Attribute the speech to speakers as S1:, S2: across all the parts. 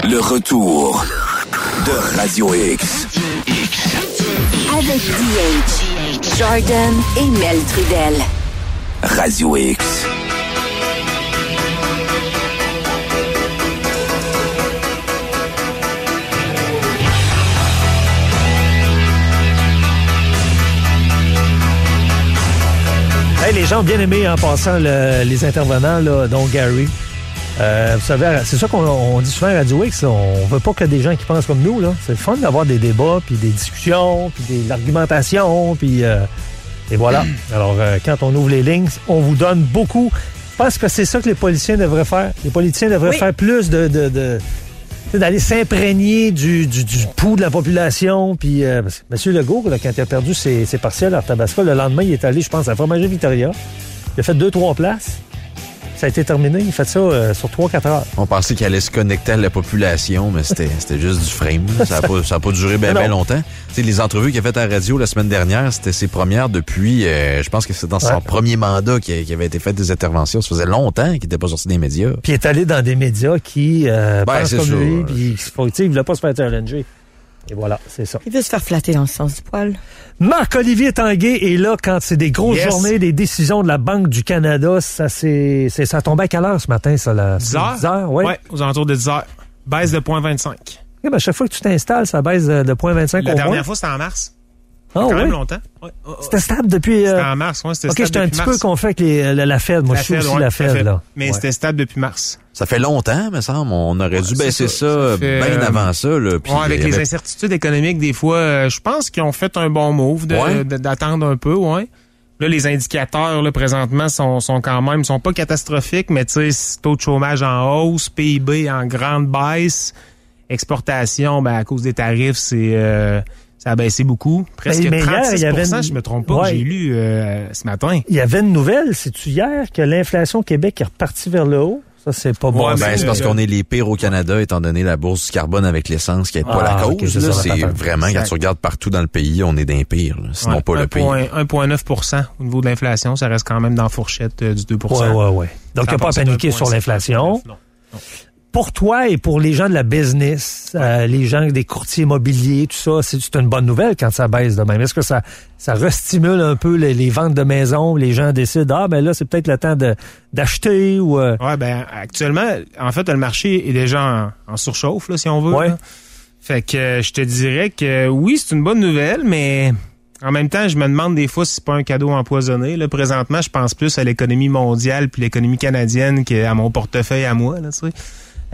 S1: Le retour de Radio X.
S2: Avec DH, Jordan et Mel Trudel.
S1: Radio X.
S3: Hey, les gens ont bien aimé en passant les intervenants, là, dont Gary. Vous savez, c'est ça qu'on dit souvent à Radio X, on veut pas que des gens qui pensent comme nous, là. C'est le fun d'avoir des débats, puis des discussions, puis de l'argumentation, puis et voilà. Alors, quand on ouvre les lignes, on vous donne beaucoup. Je pense que c'est ça que les politiciens devraient faire. Les politiciens devraient faire plus d'aller s'imprégner du pouls de la population. Puis, M. Legault, là, quand il a perdu ses partiels à Tabasco, le lendemain, il est allé, je pense, à Fromagerie Victoria. Il a fait 2-3 places. Ça a été terminé. Il a fait ça sur 3-4 heures.
S4: On pensait qu'il allait se connecter à la population, mais c'était juste du frame. Ça n'a pas duré bien longtemps. Tu sais, les entrevues qu'il a faites à la radio la semaine dernière, c'était ses premières depuis, je pense que c'est dans son premier mandat qu'il avait été fait des interventions. Ça faisait longtemps qu'il n'était pas sorti des médias.
S3: Puis il est allé dans des médias qui pensent comme lui, puis il ne voulait pas se faire challenger. Et voilà, c'est ça.
S5: Il veut se faire flatter dans le sens du poil.
S3: Marc-Olivier Tanguay est là quand c'est des grosses journées, des décisions de la Banque du Canada. Ça tombait à quelle heure ce matin, ça?
S6: 10 heures?
S3: Oui,
S6: aux alentours de 10 heures. Baisse de 0,25.
S3: Oui, ben, chaque fois que tu t'installes, ça baisse de 0,25
S6: La dernière fois, c'était en mars.
S3: Quand
S6: même longtemps. Ouais.
S3: C'était stable depuis...
S6: C'était en mars, oui.
S3: OK, j'étais un petit peu confus avec la Fed. Moi, je suis aussi la Fed, là.
S6: Mais c'était stable depuis mars.
S4: Ça fait longtemps, me semble. On aurait dû baisser ça bien avant ça. Là, puis
S6: avec les incertitudes économiques, des fois, je pense qu'ils ont fait un bon move d'attendre un peu, ouais. Là, les indicateurs, là, présentement, sont quand même, sont pas catastrophiques, mais tu sais, taux de chômage en hausse, PIB en grande baisse, exportation, ben, à cause des tarifs, ça a baissé beaucoup. Presque 36%, je me trompe pas, j'ai lu ce matin.
S3: Il y avait une nouvelle, c'est-tu hier, que l'inflation au Québec est repartie vers le haut? Ça, c'est pas bon.
S4: C'est parce qu'on est les pires au Canada, étant donné la bourse du carbone avec l'essence qui n'est pas la cause. Là, c'est vraiment, quand tu regardes partout dans le pays, on est d'un pire. Là, sinon pas le pire.
S6: 1,9% au niveau de l'inflation, ça reste quand même dans la fourchette du 2%.
S3: Ouais. Donc, il n'y a pas à paniquer sur l'inflation. Non. Pour toi et pour les gens de la business, les gens des courtiers immobiliers, tout ça, c'est une bonne nouvelle quand ça baisse de même. Est-ce que ça restimule un peu les ventes de maisons? Les gens décident, ben là, c'est peut-être le temps d'acheter ou...
S6: Ouais, ben actuellement, en fait, le marché est déjà en surchauffe, là, si on veut.
S3: Ouais.
S6: Là. Fait que je te dirais que oui, c'est une bonne nouvelle, mais en même temps, je me demande des fois si c'est pas un cadeau empoisonné. Là, présentement, je pense plus à l'économie mondiale puis l'économie canadienne qu'à mon portefeuille à moi, là, tu sais.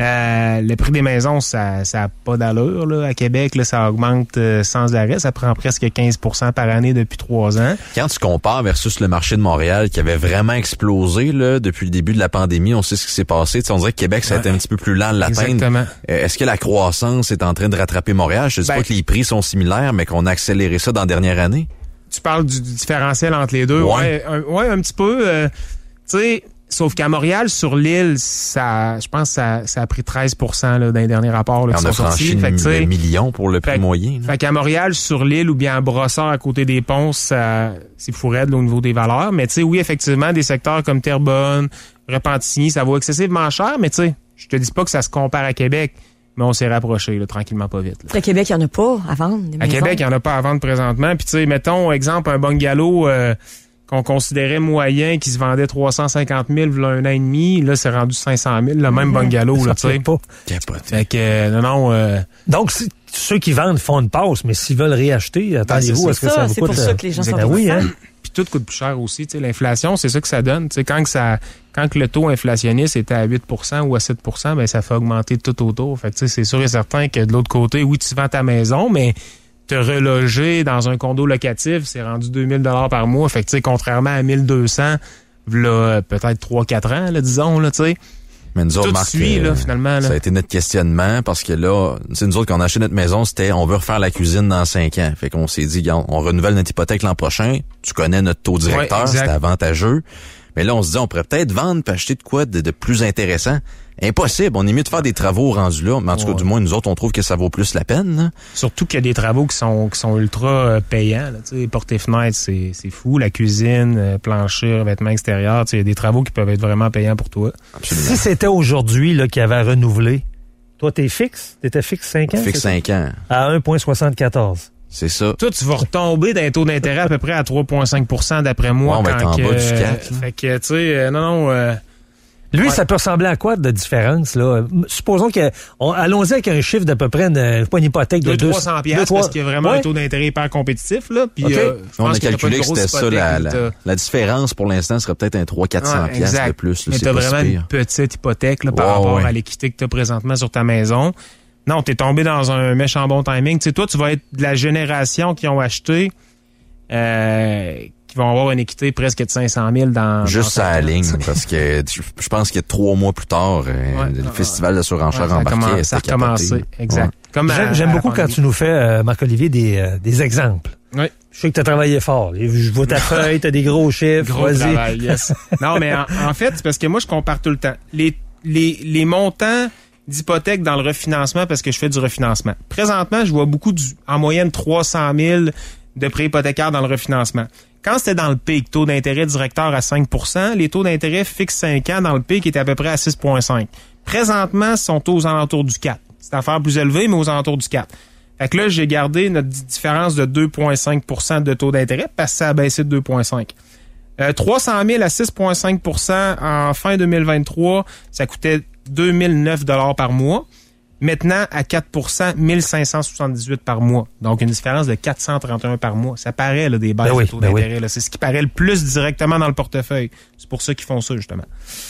S6: Le prix des maisons, ça a pas d'allure. Là. À Québec, là, ça augmente sans arrêt. Ça prend presque 15% par année depuis 3 ans.
S4: Quand tu compares versus le marché de Montréal qui avait vraiment explosé là, depuis le début de la pandémie, on sait ce qui s'est passé. T'sais, on dirait que Québec, ça a été un petit peu plus lent de l'atteindre.
S6: Exactement.
S4: Est-ce que la croissance est en train de rattraper Montréal? Je ne dis pas que les prix sont similaires, mais qu'on a accéléré ça dans la dernière année.
S6: Tu parles du différentiel entre les deux. Ouais, un petit peu. Tu sais... Sauf qu'à Montréal, sur l'île, je pense que ça a pris 13% là, dans les derniers rapports là, qui sont sortis.
S4: On a franchi le million pour le prix moyen.
S6: Fait qu'à Montréal, sur l'île ou bien à Brossard, à côté des ponts, c'est fou raide là, au niveau des valeurs. Mais tu sais, oui, effectivement, des secteurs comme Terrebonne, Repentigny, ça vaut excessivement cher. Mais tu sais, je te dis pas que ça se compare à Québec. Mais on s'est rapproché, là, tranquillement, pas vite. Là.
S5: À Québec, il n'y en a pas à vendre.
S6: À Québec, il n'y en a pas à vendre présentement. Puis tu sais, mettons, exemple, un bungalow... qu'on considérait moyen, qui se vendait 350 000 il y a 1 an et demi, là, c'est rendu 500 000, le même bungalow, là, tu sais. Fait que, non.
S3: Donc, ceux qui vendent font une passe, mais s'ils veulent réacheter, attendez-vous, est-ce que ça vous coûte...
S5: C'est pour ça que les gens sont
S3: oui, hein?
S6: Puis tout coûte plus cher aussi, tu sais. L'inflation, c'est ça que ça donne. Tu sais, quand le taux inflationniste était à 8% ou à 7%, ben, ça fait augmenter tout autour. Fait que, tu sais, c'est sûr et certain que de l'autre côté, oui, tu vends ta maison, mais te reloger dans un condo locatif, c'est rendu 2000 $ par mois. Fait que, tu sais, contrairement à 1200, là, peut-être 3-4 ans, là, disons, là, tu sais.
S4: Mais nous autres, Marc,
S6: là, finalement, là.
S4: Ça a été notre questionnement parce que là, c'est nous autres, quand on a acheté notre maison, c'était on veut refaire la cuisine dans 5 ans. Fait qu'on s'est dit, on renouvelle notre hypothèque l'an prochain. Tu connais notre taux directeur, c'est avantageux. Mais là, on se dit, on pourrait peut-être vendre et acheter de quoi de plus intéressant. Impossible. On est mieux de faire des travaux rendus là. Mais en tout cas, du moins, nous autres, on trouve que ça vaut plus la peine. Là.
S6: Surtout qu'il y a des travaux qui sont ultra payants. Tu sais, portes et fenêtres, c'est fou. La cuisine, plancher, vêtements extérieurs. Tu sais, il y a des travaux qui peuvent être vraiment payants pour toi.
S4: Absolument.
S3: Si c'était aujourd'hui là qu'il avait à renouveler, Toi, t'es fixe? T'étais fixe 5 ans?
S4: Fixe 5 ans.
S3: À 1,74.
S4: C'est ça.
S6: Toi, tu vas retomber d'un taux d'intérêt à peu près à 3,5 d'après moi.
S4: On va être en bas du 4.
S6: Fait que, tu sais, non.
S3: Lui, ça peut ressembler à quoi de différence, là? Supposons allons-y avec un chiffre d'à peu près pas une hypothèque de
S6: 200-300 piastres parce qu'il y a vraiment un taux d'intérêt hyper compétitif, là. Puis,
S4: on a calculé que c'était ça, la différence pour l'instant serait peut-être un 300-400 piastres de plus. Là,
S6: mais t'as vraiment une petite hypothèque, là, par rapport à l'équité que t'as présentement sur ta maison. Non, t'es tombé dans un méchant bon timing. Tu sais, toi, tu vas être de la génération qui ont acheté, qui vont avoir une équité presque de 500 000 dans...
S4: Juste à la ligne, parce que je pense que 3 mois plus tard, le festival de surenchère embarqué,
S6: ça a recommencé. Exact.
S3: J'aime beaucoup quand tu nous fais, Marc-Olivier, des exemples.
S6: Oui.
S3: Je sais que tu as travaillé fort. Je vois ta feuille, tu as des gros chiffres.
S6: Gros travail, yes. Non, mais en fait, c'est parce que moi, je compare tout le temps. Les montants d'hypothèques dans le refinancement, parce que je fais du refinancement. Présentement, je vois beaucoup, en moyenne, 300 000 de prêts hypothécaires dans le refinancement. Quand c'était dans le pic, taux d'intérêt directeur à 5 %, les taux d'intérêt fixes 5 ans dans le pic étaient à peu près à 6,5 %. Présentement, ils sont aux alentours du 4. C'est une affaire plus élevée, mais aux alentours du 4. Fait que là, j'ai gardé notre différence de 2,5 % de taux d'intérêt parce que ça a baissé de 2,5 %. 300 000 à 6,5 % en fin 2023, ça coûtait 2009 $ par mois. Maintenant, à 4 %, 1578 par mois. Donc, une différence de 431 par mois. Ça paraît, là, des baisses de taux d'intérêt. C'est ce qui paraît le plus directement dans le portefeuille. C'est pour ça qu'ils font ça, justement.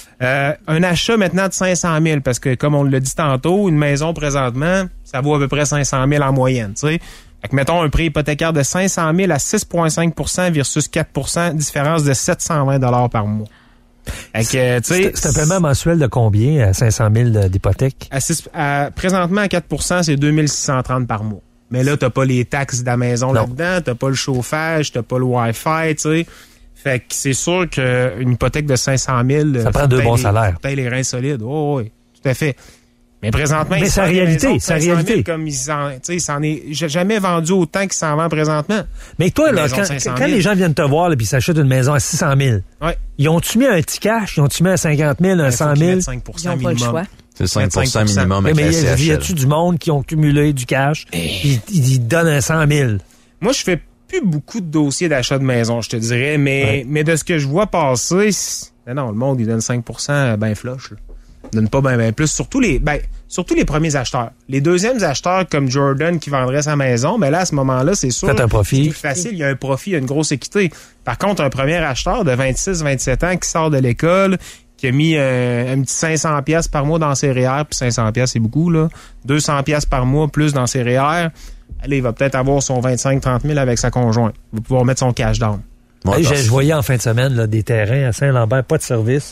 S6: Un achat maintenant de 500 000, parce que, comme on l'a dit tantôt, une maison présentement, ça vaut à peu près 500 000 en moyenne, tu sais. Fait que, mettons, un prêt hypothécaire de 500 000 à 6,5 % versus 4 %, différence de 720 $ par mois. C'est
S3: un paiement mensuel de combien à 500 000 d'hypothèque?
S6: Présentement, à 4 % c'est 2630 par mois. Mais là, t'as pas les taxes de la maison là-dedans, t'as pas le chauffage, t'as pas le Wi-Fi, tu sais. Fait que c'est sûr qu'une hypothèque de 500 000...
S3: Ça prend 2 bons salaires.
S6: Ça paye les reins solides. Oh, oui, tout à fait. Mais présentement,
S3: mais c'est la réalité, c'est la réalité.
S6: Comme il s'en est jamais vendu autant qu'il s'en vend présentement.
S3: Mais toi, là, quand les gens viennent te voir, puis s'achètent une maison à 600 000, ils ont-tu mis un petit cash? Ils ont-tu mis un 50 000, un 100 000?
S5: 5 % ils n'ont pas le choix.
S4: C'est 5 % minimum avec la CHL.
S3: Mais y a-tu du monde qui ont cumulé du cash, puis ils donnent un 100 000?
S6: Moi, je fais plus beaucoup de dossiers d'achat de maison, je te dirais, mais de ce que je vois passer, non, le monde, il donne 5 % ben flush, là. Donne pas ben plus. Surtout les premiers acheteurs. Les deuxièmes acheteurs comme Jordan qui vendrait sa maison, mais là, à ce moment-là, c'est sûr.
S3: Faites un profit.
S6: C'est plus facile. Il y a un profit, il y a une grosse équité. Par contre, un premier acheteur de 26-27 ans qui sort de l'école, qui a mis un petit 500 pièces par mois dans ses REER, puis 500 pièces c'est beaucoup, là. 200 pièces par mois plus dans ses REER. Allez, il va peut-être avoir son 25-30 000 avec sa conjointe. Il va pouvoir mettre son cash down.
S3: Je voyais en fin de semaine là, des terrains à Saint-Lambert, pas de service.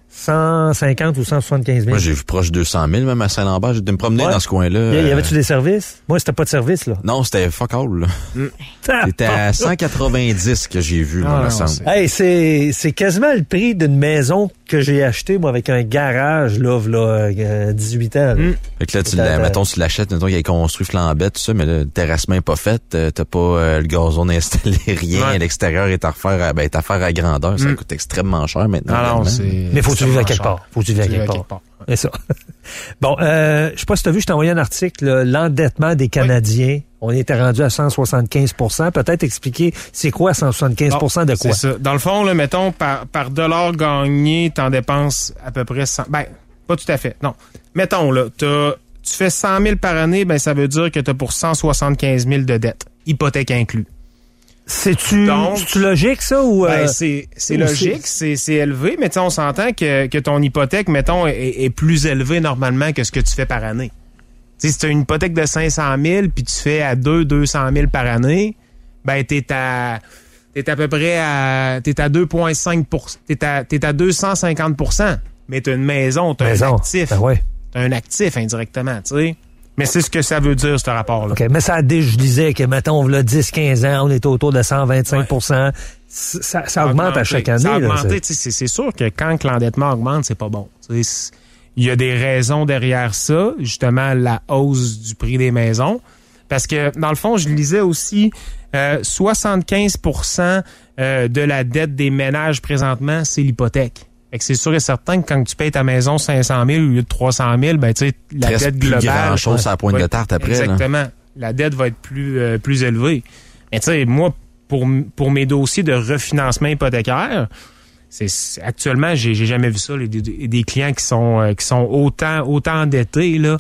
S3: 150 ou 175 000.
S4: Moi, j'ai vu proche de 200 000 même à Saint-Lambert. J'ai dû me promener dans ce coin-là.
S3: Y avait-tu des services? Moi, c'était pas de service, là.
S4: Non, c'était fuck all, là. C'était à 190 que j'ai vu, moi, me semble.
S3: Hey, c'est quasiment le prix d'une maison que j'ai achetée, moi, avec un garage, là, 18 ans. Là.
S4: Fait que là, mettons, tu l'achètes, mettons, qu'il est construit flambette, tout ça, mais le terrassement est pas fait, t'as pas le gazon installé, rien, l'extérieur est à refaire, à grandeur, ça coûte extrêmement cher maintenant.
S3: Mais faut que tu vives à quelque part. Faut que tu vives à quelque part. C'est ça. Bon, je sais pas si tu as vu, je t'ai envoyé un article, là, l'endettement des Canadiens. On était rendu à 175 %. Peut-être expliquer c'est quoi 175 % de quoi?
S6: C'est ça. Dans le fond, là, mettons, par dollar gagné, t'en dépenses à peu près 100. Ben, pas tout à fait. Non. Mettons, là, tu fais 100 000 par année, ben, ça veut dire que t'as pour 175 000 de dette. Hypothèque inclus.
S3: C'est-tu logique, ça, ou?
S6: C'est logique, c'est élevé, mais on s'entend que ton hypothèque, mettons, est plus élevée normalement que ce que tu fais par année. Si tu as une hypothèque de 500 000 puis tu fais à 200 000 par année, ben t'es à peu près t'es à 2,5 %. T'es à 250 %. Mais t'as une maison, t'as un actif. Ben ouais. T'as un actif indirectement, tu sais. Mais c'est ce que ça veut dire, ce rapport-là.
S3: OK, mais ça je disais que, mettons, là, 10-15 ans, on est autour de 125 %. Ça augmente à chaque année.
S6: Ça a augmenté. C'est sûr que quand l'endettement augmente, c'est pas bon. Il y a des raisons derrière ça, justement la hausse du prix des maisons. Parce que, dans le fond, je lisais aussi 75 % de la dette des ménages présentement, c'est l'hypothèque. Fait que c'est sûr et certain que quand tu payes ta maison 500 000 au lieu de 300 000, ben, tu sais, la dette globale.
S4: Plus grand chose à la pointe de tarte après,
S6: exactement.
S4: Là.
S6: La dette va être plus élevée. Mais tu sais, moi, pour mes dossiers de refinancement hypothécaire, actuellement, j'ai jamais vu ça, des clients qui sont autant endettés, là.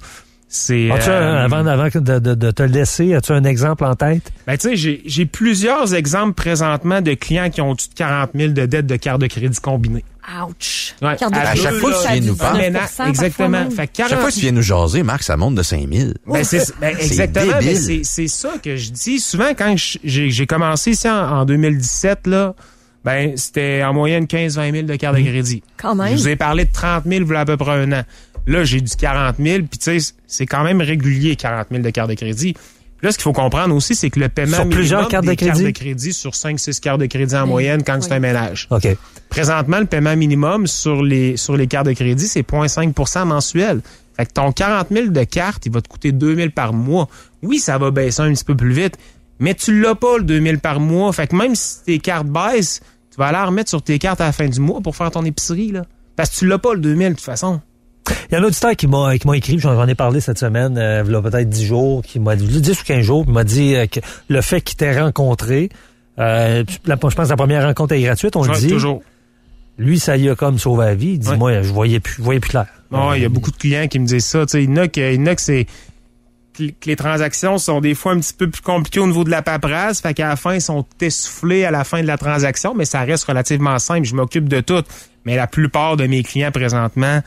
S3: Avant de te laisser, as-tu un exemple en tête?
S6: Ben, tu sais, j'ai plusieurs exemples présentement de clients qui ont au-dessus de 40 000 de dettes de carte de crédit combinée.
S5: Ouch!
S6: Ouais.
S4: À chaque fois que tu viens nous parler.
S6: Exactement. Fait 40...
S4: Chaque fois que tu viens nous jaser, Marc, ça monte de 5 000.
S6: Ben, exactement. Ben, c'est ça que je dis. Souvent, quand j'ai commencé ici en 2017, là, ben, c'était en moyenne 15-20 000 de carte de crédit.
S5: Quand même.
S6: Je vous ai parlé de 30 000 il y a à peu près un an. Là, j'ai du 40 000, puis tu sais, c'est quand même régulier, 40 000 de carte de crédit. Puis là, ce qu'il faut comprendre aussi, c'est que le paiement
S3: sur plusieurs cartes de
S6: crédit sur 5-6 cartes de crédit en moyenne quand c'est un ménage.
S3: OK.
S6: Présentement, le paiement minimum sur les cartes de crédit, c'est 0,5 mensuel. Fait que ton 40 000 de carte, il va te coûter 2 000 par mois. Oui, ça va baisser un petit peu plus vite, mais tu l'as pas, le 2 000 par mois. Fait que même si tes cartes baissent, tu vas aller en remettre sur tes cartes à la fin du mois pour faire ton épicerie, là. Parce que tu l'as pas, le 2 000, de toute façon.
S3: Il y a un auditeur qui m'a écrit, j'en ai parlé cette semaine, il y a peut-être 10 jours, qui m'a dit, 10 ou 15 jours, il m'a dit que le fait qu'il t'ait rencontré, je pense que la première rencontre est gratuite, on le dit. Toujours. Lui, ça y a comme sauvé la vie. Il dit, moi, je voyais plus clair.
S6: Non, il y a beaucoup de clients qui me disent ça. Tu sais, il y en a que c'est que les transactions sont des fois un petit peu plus compliquées au niveau de la paperasse. Fait qu'à la fin, ils sont essoufflés à la fin de la transaction, mais ça reste relativement simple. Je m'occupe de tout. Mais la plupart de mes clients présentement,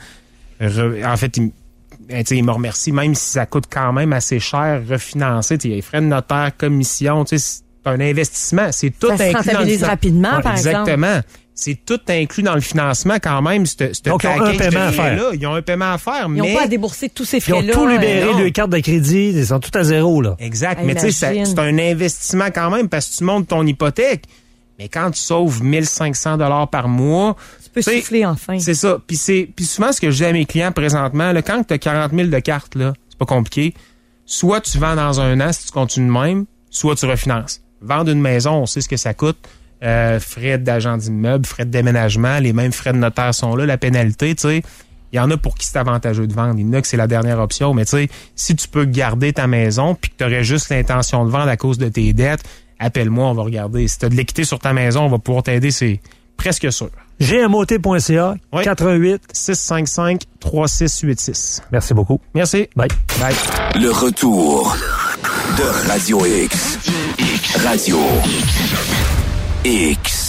S6: en fait, ils me remercient, même si ça coûte quand même assez cher, refinancer. Il y a les frais de notaire, commission, c'est un investissement. C'est tout
S5: inclus. Ça se rentabilise rapidement, par exemple.
S6: Exactement. C'est tout inclus dans le financement quand même.
S3: Donc, ils ont un paiement à faire.
S6: Là, ils ont un paiement à faire,
S5: mais... Ils n'ont pas à débourser tous ces frais-là.
S3: Ils ont tout libéré, les cartes de crédit, ils sont tout à zéro, là.
S6: Exact. Mais tu sais, c'est un investissement quand même parce que tu montes ton hypothèque. Mais quand tu sauves 1 500 $ par mois...
S5: Tu peux souffler enfin.
S6: C'est ça. Puis souvent, ce que je dis à mes clients présentement, là, quand tu as 40 000 de cartes, là, c'est pas compliqué. Soit tu vends dans un an si tu continues de même, soit tu refinances. Vendre une maison, on sait ce que ça coûte. Frais d'agent d'immeuble, frais de déménagement, les mêmes frais de notaire sont là, la pénalité, tu sais. Il y en a pour qui c'est avantageux de vendre. Il y en a que c'est la dernière option. Mais tu sais, si tu peux garder ta maison puis que tu aurais juste l'intention de vendre à cause de tes dettes, appelle-moi, on va regarder. Si tu as de l'équité sur ta maison, on va pouvoir t'aider, c'est presque sûr.
S3: gmot.ca, oui. 88
S6: 655 3686.
S3: Merci beaucoup.
S6: Merci.
S3: Bye.
S6: Bye.
S1: Le retour de Radio X. Radio X.